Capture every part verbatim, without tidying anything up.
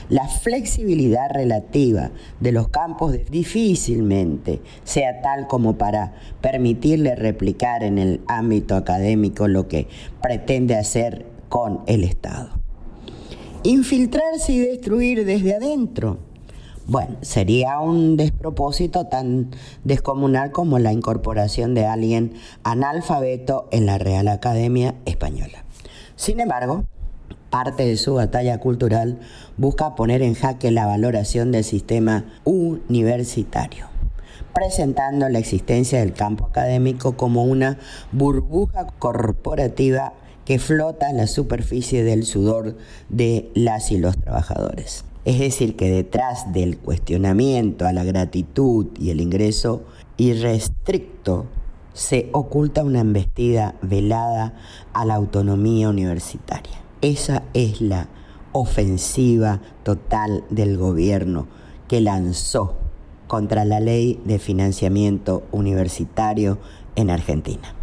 la flexibilidad relativa de los campos difícilmente sea tal como para permitirle replicar en el ámbito académico lo que pretende hacer con el Estado. Infiltrarse y destruir desde adentro. Bueno, sería un despropósito tan descomunal como la incorporación de alguien analfabeto en la Real Academia Española. Sin embargo, parte de su batalla cultural busca poner en jaque la valoración del sistema universitario, presentando la existencia del campo académico como una burbuja corporativa que flota en la superficie del sudor de las y los trabajadores. Es decir, que detrás del cuestionamiento a la gratitud y el ingreso irrestricto se oculta una embestida velada a la autonomía universitaria. Esa es la ofensiva total del gobierno que lanzó contra la ley de financiamiento universitario en Argentina.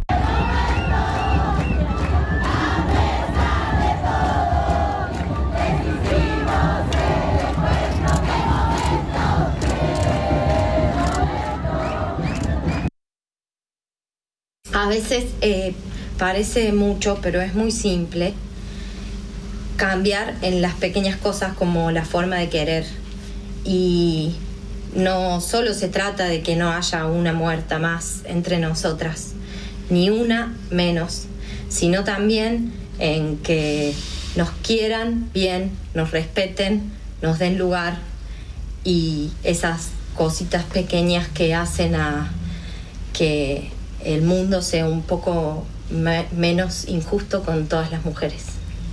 A veces eh, parece mucho, pero es muy simple cambiar en las pequeñas cosas como la forma de querer. Y no solo se trata de que no haya una muerta más entre nosotras, ni una menos, sino también en que nos quieran bien, nos respeten, nos den lugar, y esas cositas pequeñas que hacen a que el mundo sea un poco me- menos injusto con todas las mujeres.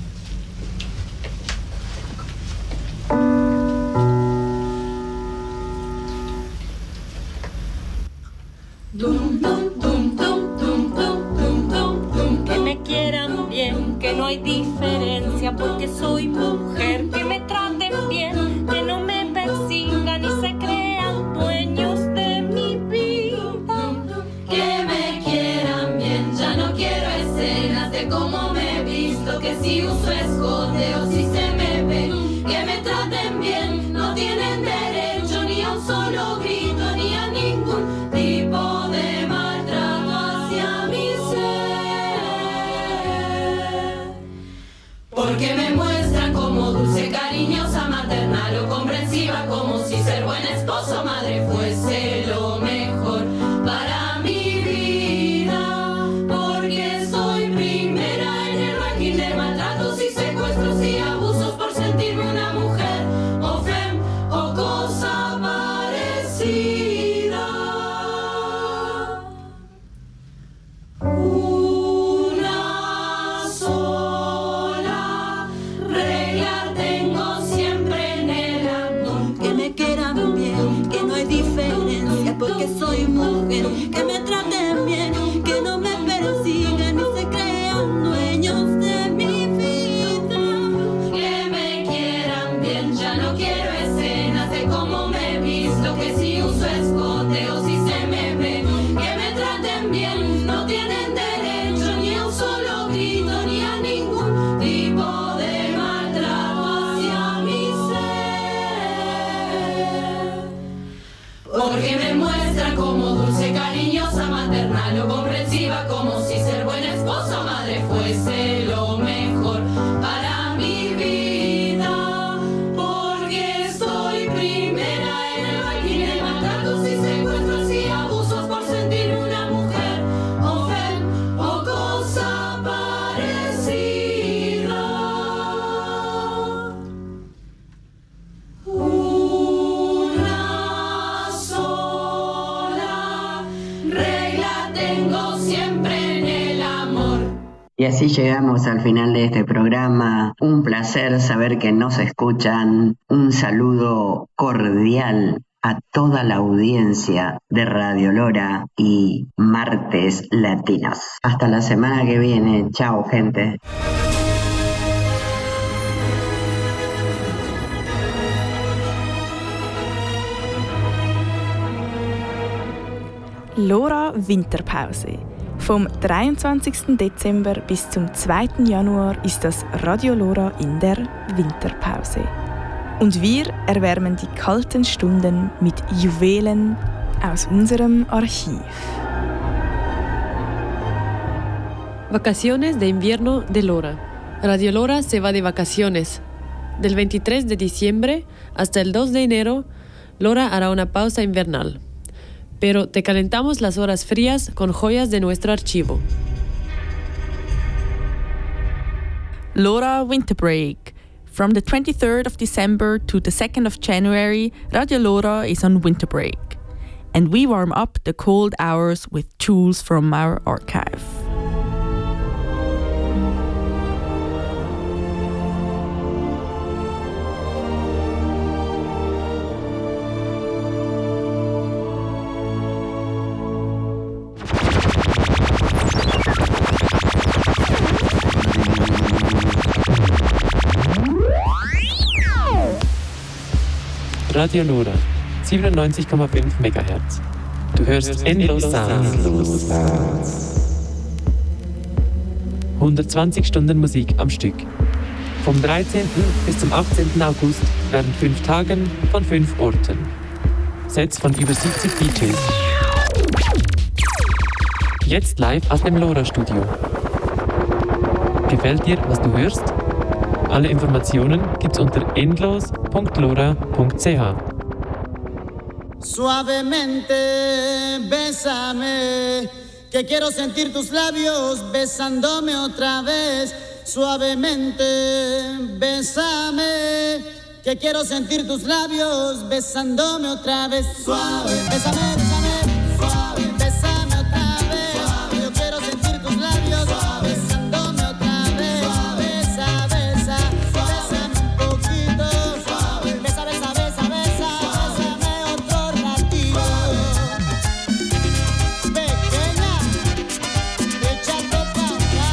Dum, dum, dum, dum, dum, dum, dum, dum, que me quieran bien, que no hay diferencia porque soy mujer, que me traten bien, que no me persigan y se crean dueños de mi vida. Que me quieran bien, ya no quiero escenas de cómo me he visto, que si uso escote o si se me ve. Que me traten bien, no tienen derecho ni a un solo grito ni a ningún tipo de maltrato hacia mi ser. Porque me muestran como dulce, cariñosa, maternal o comprensiva, como si ser buen esposo o madre fuese lo mejor para mi vida. Porque soy primera en el ranking de maltratos y secuestros y abusos por sentirme una mujer o fem o cosa parecida. Una sola regla tengo siempre en el andón. Que me quieran bien, que no hay diferencia porque soy mujer, que me traten bien, que no me persigan y se crean dueños de mi vida. Que me quieran bien, ya no quiero escenas de cómo me he visto, que si uso escote o si se me ve. Que me traten bien, no tienen derecho ni a un solo grito ni a ningún tipo de maltrato hacia mi ser. Porque me muestran como dulce, cariñosa, maternal o comprensiva, como si ser buena esposa o madre fuese lo mejor para mi vida. Porque soy primera en el ranking de maltratos y secuestros y abusos por sentirme una mujer o fem o cosa parecida. Una sola regla tengo siempre en el amor. Y así llegamos al final de este programa. Un placer saber que nos escuchan. Un saludo cordial a toda la audiencia de Radio Lora y Martes Latinos. Hasta la semana que viene. Chao, gente. Lora Winterpause. Vom dreiundzwanzigsten Dezember bis zum zweiten Januar ist das Radio Lora in der Winterpause. Und wir erwärmen die kalten Stunden mit Juwelen aus unserem Archiv. Vacaciones de invierno de Lora. Radio Lora se va de vacaciones. Del veintitrés de diciembre hasta el dos de enero, Lora hará una pausa invernal. Pero te calentamos las horas frías con joyas de nuestro archivo. Lora Winter Break. From the twenty-third of December to the second of January, Radio Lora is on winter break. And we warm up the cold hours with jewels from our archive. Radio Lora, siebenundneunzig Komma fünf Megahertz. Du hörst endlos Sounds. hundertzwanzig Stunden Musik am Stück. Vom dreizehnten bis zum achtzehnten August während fünf Tagen von fünf Orten. Sets von über siebzig D Js. Jetzt live aus dem Lora-Studio. Gefällt dir, was du hörst? Alle Informationen gibt's unter endlos punkt lora punkt c h. Suavemente, bésame, que quiero sentir tus labios besándome otra vez. Suavemente, bésame, que quiero sentir tus labios besándome otra vez. Suave, bésame, bésame, suave, bésame otra vez. Suave, yo quiero sentir tus labios suave, besándome otra vez. Suave, besa, besa, bésame un poquito. Suave, besa, besa, besa, besa, bésame otro ratito. Pequeña, échate pa' acá.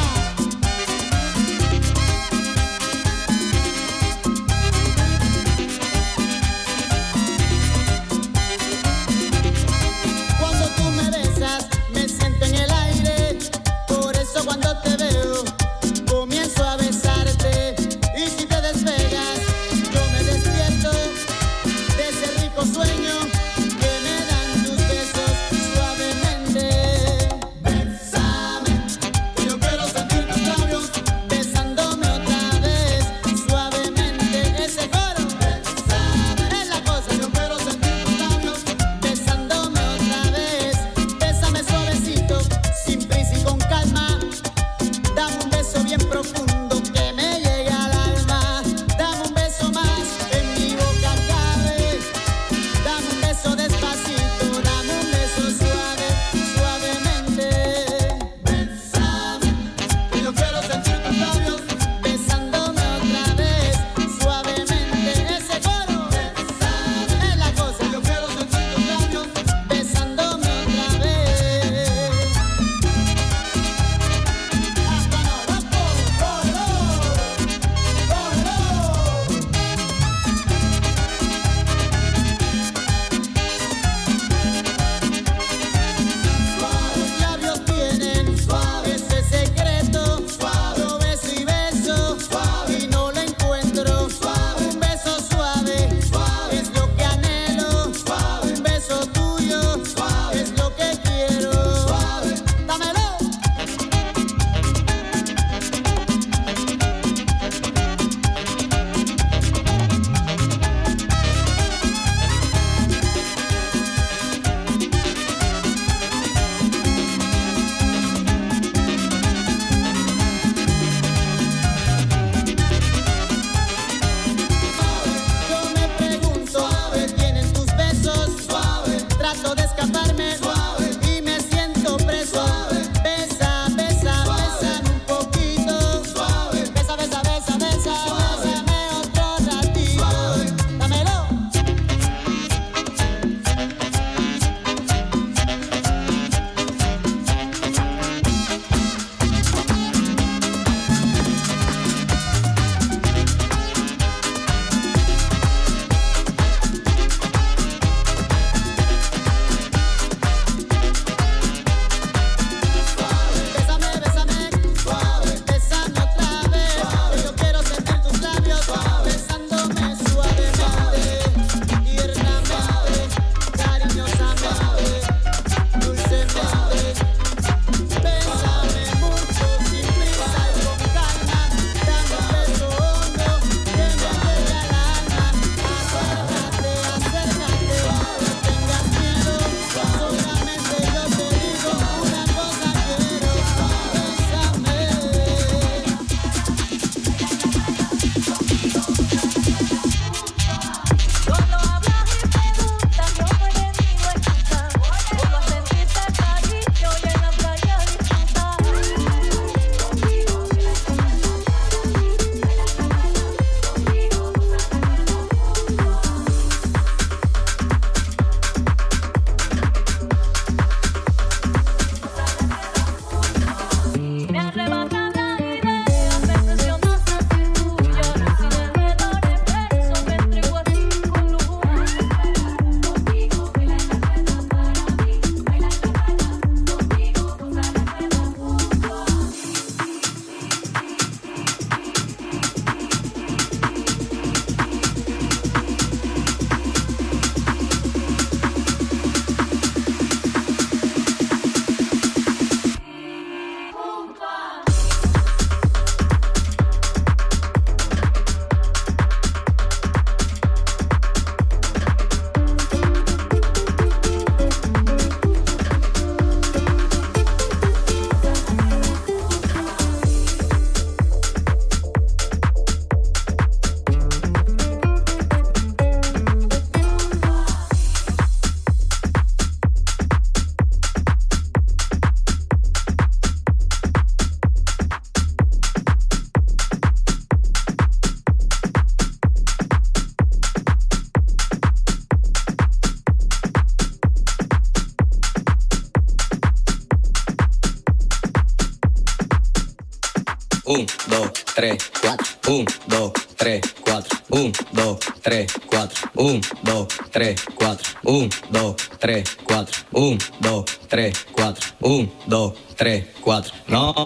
un, dos, tres, cuatro, un, dos, tres, cuatro, un, dos, tres, cuatro, un, dos, tres, cuatro, un, dos, tres, cuatro, un, dos, tres, cuatro, un, dos, tres, cuatro. No.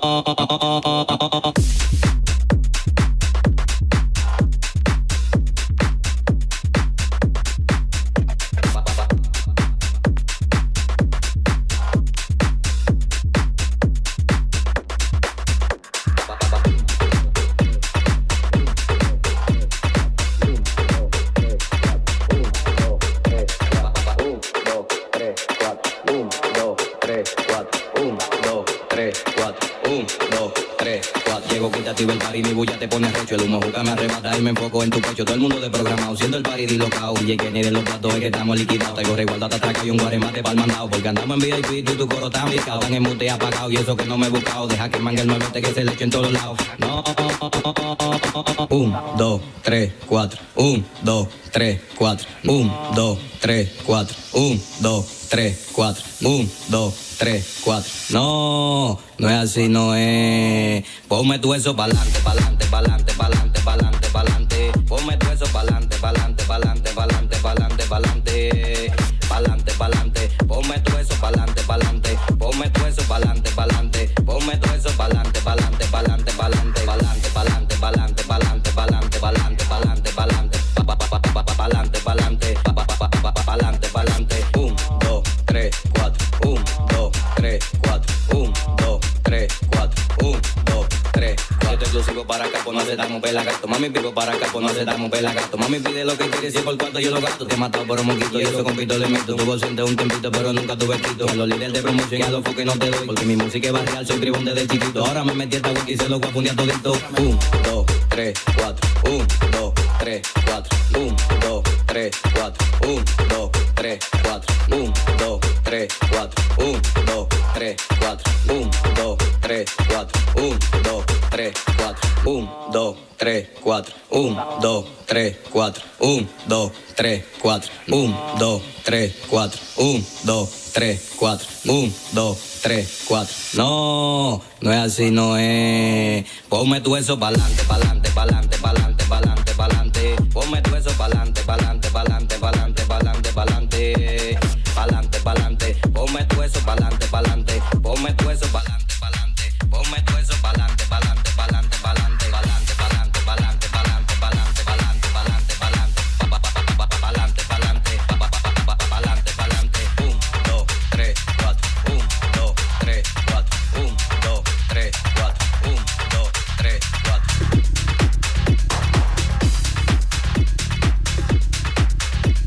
Mi bulla te pone recho, el humo juca me arrebata y me enfoco en tu pecho. Todo el mundo de programado, siendo el party dislocado. Y que ni de los platos es que estamos liquidados. Traigo reguarda, te atraca y un guaremate pa'l mandado. Porque andamos en V I P, tú y tu coro tan picado. Tan en mute apagado y eso que no me he buscado. Deja que mangue el nuevete que se le eche en todos lados. No. Un, dos, tres, cuatro. Un, dos, tres, cuatro. Un, dos, tres, cuatro. Un, dos, tres, cuatro. Un, dos, tres, cuatro. No, no es así, no es. Ponme tú eso pa'lante, pa'lante, pa'lante, pa'lante, pa'lante, pa'lante. Ponme tú eso pa'lante, pa'lante, pa'lante, pa'lante, pa'lante, pa'lante. Pa'lante, pa'lante. Ponme tú eso pa'lante, pa'lante. Ponme tú eso pa'lante, pa'lante. Ponme tú eso pa'lante, pa'lante, pa'lante, pa'lante, pa'lante, pa'lante, pa'lante, pa'lante, pa'lante, pa'lante, pa'lante, pa'lante, pa'lante, pa'lante, pa'lante, pa'lante. Un, dos, tres, cuatro. Un, dos, tres, cuatro. Un, dos, tres, cuatro. Un, dos, tres, cuatro. Exclusivo para acá, pues no aceptamos pelagato. Mami, pico para acá, pues no aceptamos pelagato. Mami, pide lo que quieres y por cuánto yo lo gasto. Te he matado por un moquito y eso con pito le meto. Tuvo siente un tempito, pero nunca tuve quito. A los líderes de promoción y a los foques no te doy. Porque mi música es barrial, soy tribún desde chiquito. Ahora me metí esta wiki y se lo voy a fundir a todito. Un, dos, tres, cuatro. Un, dos, tres, cuatro. Un, dos, tres, cuatro. Un, dos, tres, cuatro. Un, dos, tres, cuatro. Un, dos, tres, cuatro. Un, dos, tres, cuatro. Un, dos, tres, cuatro. Un, dos, tres, cuatro. Un, dos, tres, cuatro. Un, dos, tres, cuatro. Un, dos, tres, cuatro. Un, dos, tres, cuatro. Un, dos, tres, cuatro. No, no es así, no es. Ponme tú eso pa'lante, pa'lante, pa'lante, pa'lante, pa'lante, pa'lante. Ponme tú eso pa'lante, pa'lante, pa'lante, pa'lante, pa'lante, pa'lante. Pa'lante, pa'lante. Ponme tú eso pa'lante, pa'lante. Ponme tú eso pa'lante, pa'lante. Ponme tú eso pa'lante, pa'lante, pa'lante, pa'lante, pa'lante, pa'lante, pa'lante, pa'lante, pa'lante, pa'lante, pa'lante, pa'lante, pa'lante, pa'lante, pa'lante, pa'lante. Un, dos, tres, cuatro. Un, dos, tres, cuatro. Un, dos, tres, cuatro. Un, dos, tres, cuatro.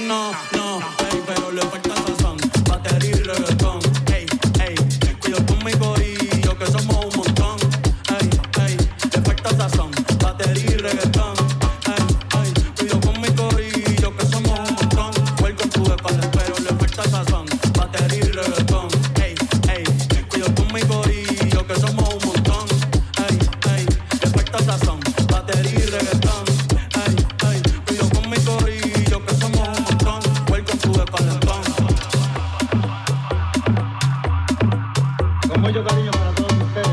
no, no, ey, pero le falta sazón, batería y reggaetón, ey, ey, cuido con mi corillo que somos un montón, ey, ey, le falta sazón, batería y reggaetón, ey, ey, cuido con mi corillo que somos un montón, welcome to the palace, pero le falta sazón, batería y reggaetón, ey, ey, cuido con mi corillo que somos un montón, ey, ey, le falta sazón, batería y reggaetón, ey, ey, cuido con mi corillo que somos un montón, welcome to the calentón. Con mucho cariño para todos ustedes.